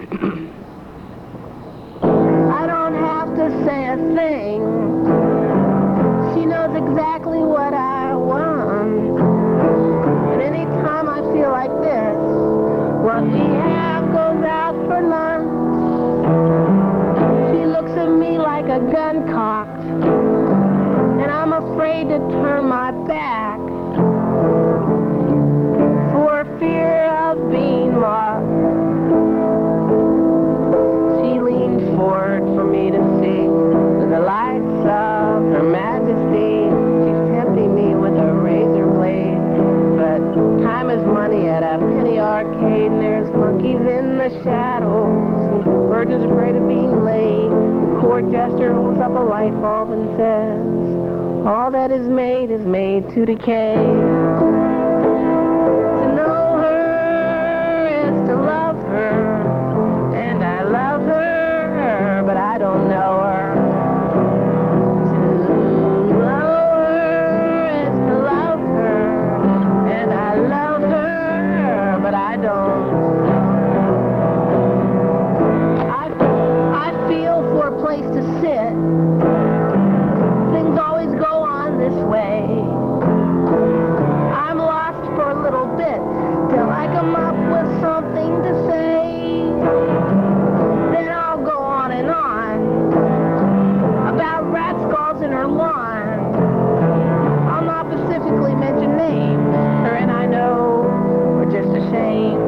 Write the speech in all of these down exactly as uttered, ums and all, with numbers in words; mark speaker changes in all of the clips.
Speaker 1: I don't have to say a thing. She knows exactly what I want. And any time I feel like this, what we have goes out for lunch. She looks at me like a gun cocked, and I'm afraid to turn my back for fear of being lost. She leaned forward for me to see with the lights of Her Majesty. She's tempting me with a razor blade, but time is money at a penny arcade, and there's monkeys in the shadows. Virgins afraid of being late. The court jester holds up a light bulb and says, all that is made is made to decay. To know her is to love her, and I love her, but I don't know her. To know her is to love her, and I love her, but I don't. I, I feel for a place to sit. Things always go on this way. I'm lost for a little bit till I come up with something to say. Then I'll go on and on about rat skulls in her lawn. I'll not specifically mention names. Her and I know we're just ashamed.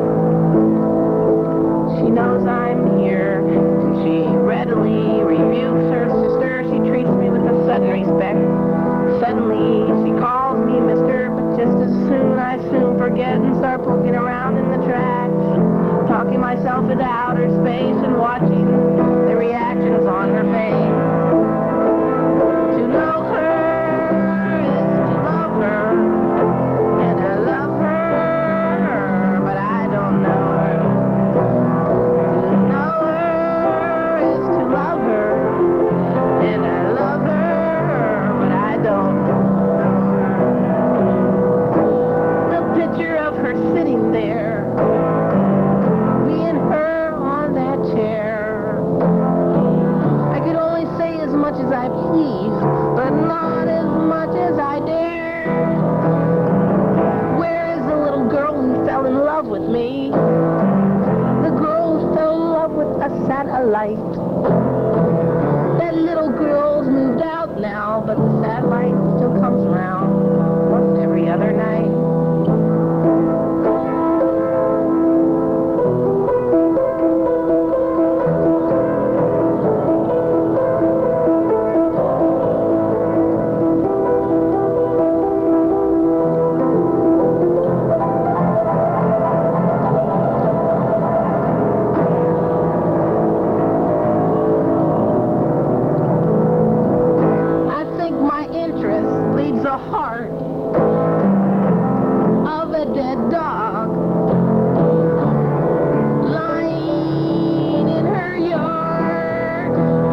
Speaker 1: She knows I'm here. She readily rebukes her sister. She treats me with a sudden respect. Suddenly, she calls me mister, but just as soon I soon forget and start poking around in the tracks, talking myself into outer space and watching the reactions on her face. To know her is to love her, and I love her, but I don't know her. To know her is to love her, and I love her, but I don't know her. The picture of her sitting there, me and her on that chair. I could only say as much as I please, but not as much as I dare. Where is the little girl who fell in love with me? The girl who fell in love with a satellite. That little girl's moved out now, but the satellite still comes around once every other night. I think my interest leaves the heart of a dead dog lying in her yard.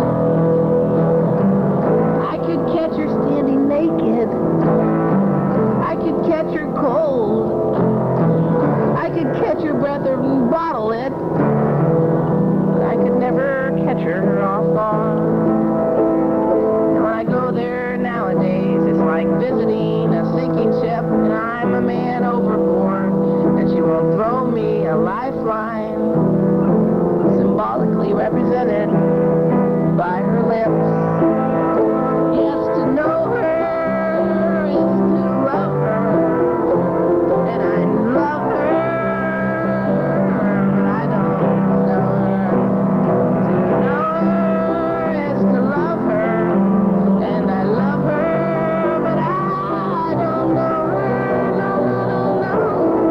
Speaker 1: I could catch her standing naked. I could catch her cold. I could catch her breath and bottle it, but I could never catch her off guard. And when I go there nowadays, it's like visiting a sinking ship, and I'm a man overboard, and she will throw me a lifeline, symbolically represented by her lips. Yes, to know her is to love her, and I love her, but I don't know her. To know her is to love her, and I love her, but I don't know her. No, no, no, no.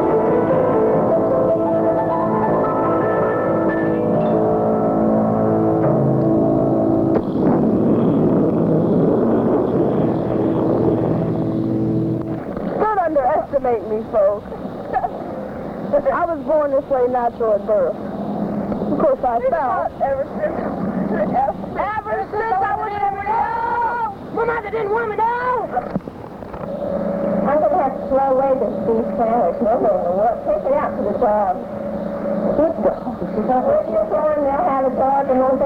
Speaker 2: Don't underestimate me, folks. I was born this way natural at birth. Of course, I fell. Ever since, ever since I was ever know. My mother didn't want me to know. I'm going to have to throw away this beef sandwich. No more in the world. Take it out to the dog. Good dog. So when you're born, they'll have a dog and those